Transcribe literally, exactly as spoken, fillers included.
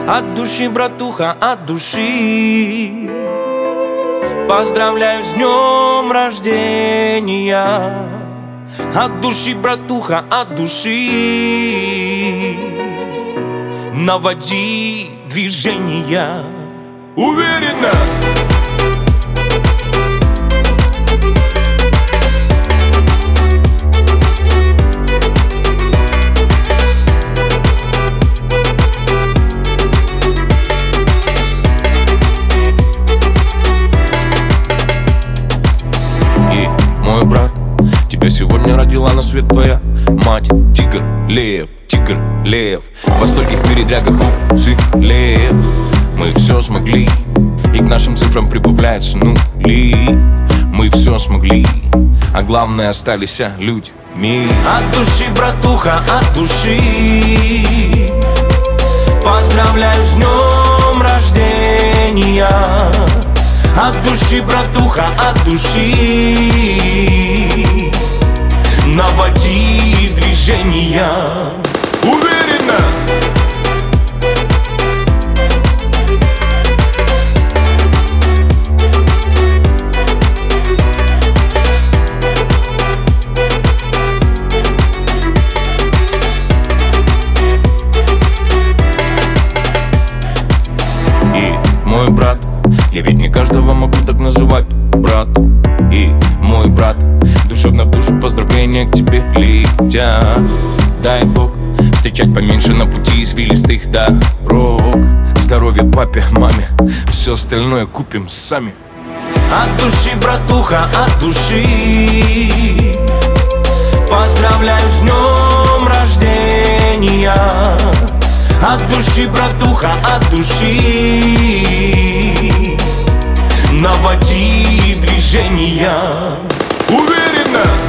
От души, братуха, от души поздравляю с днем рождения. От души, братуха, от души наводи движения уверенно. И мой брат, тебя сегодня родила на свет твоя мать. Тигр, лев, тигр, лев, во стольких передрягах уцелев. Мы все смогли, и к нашим цифрам прибавляются нули. Мы все смогли, а главное остались людьми. От души, братуха, от души поздравляю с днем рождения. От души, братуха, от души наводи движения уверенно. И мой брат, я ведь не каждого могу так называть брат. И мой брат, душевно в душу поздравления к тебе летят. Дай Бог встречать поменьше на пути извилистых дорог. Здоровья папе, маме, все остальное купим сами. От души, братуха, от души поздравляю с днем рождения. От души, братуха, от души наводи движения уверенно.